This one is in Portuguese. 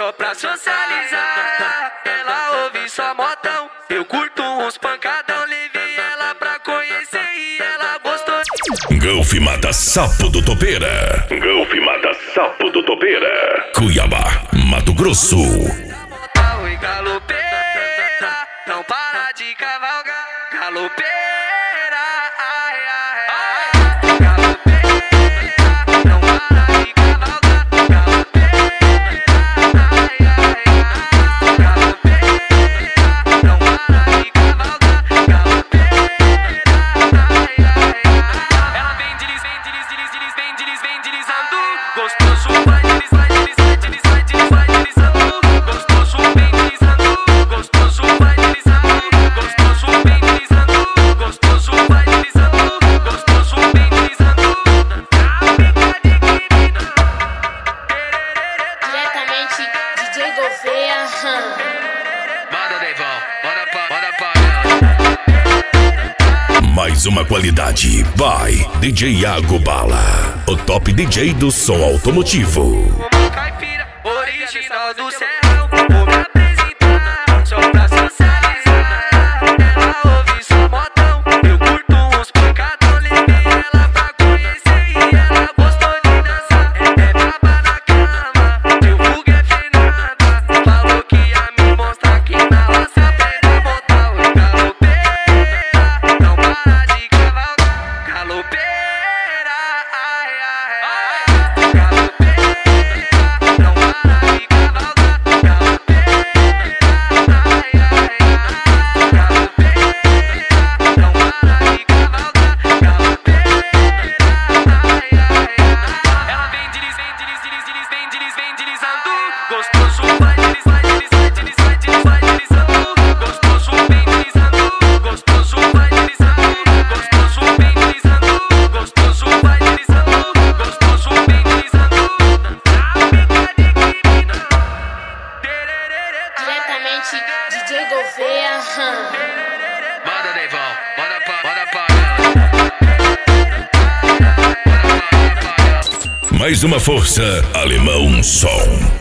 só pra socializar. Ela ouve só modão, eu curto uns pancadão. Levei ela pra conhecer e ela gostou. Golf mata sapo do topeira. Golf mata sapo do topeira. Cuiabá, Mato Grosso. Oi, galopeira, não para de cavalgar. Galopeira, ai, ai, ai. Galopeira, não para de cavalgar. Galopeira, ai, ai, ai. Galopeira, não para de cavalgar. Galopeira, ai, ai, ai. Ela vem deslizando. Gostoso, vai deslizando. Gostoso, vem deslizando. Gostoso, vai deslizando. Gostoso, vem deslizando. Gostoso, vai deslizando. Gostoso, vem deslizando. Diretamente, DJ Gouveia. Manda, Deivão, manda pra ela. Mais uma qualidade. Vai, DJ Iago Bala. O top DJ do som automotivo. Caipira, original do Serrão. Vou me apresentar, só pra socializar. Ela ouve só modão, eu curto uns pancadão. Levei ela pra conhecer e ela gostou de dançar. É braba na cama, teu vulgo é Fernanda. Falou que ia me mostrar que na laça preta botar o galopeira. Não para de cavalgar, galopeira, ai, ai, ai. Galopeira, não para de cavalgar. Galopeira, ai, ai, ai. Galopeira, não para de cavalgar. Galopeira, ai, ai, ai. Ela vem deslizando. Gostoso, vai deslizando. Gostoso, vem deslizando. Gostoso, vai deslizando. Gostoso, vem deslizando. Gostoso, vai deslizando. Gostoso, vem deslizando. Diretamente, DJ Gouveia. Manda, Deivão, manda pra ela. Mais uma força, Alemão Som.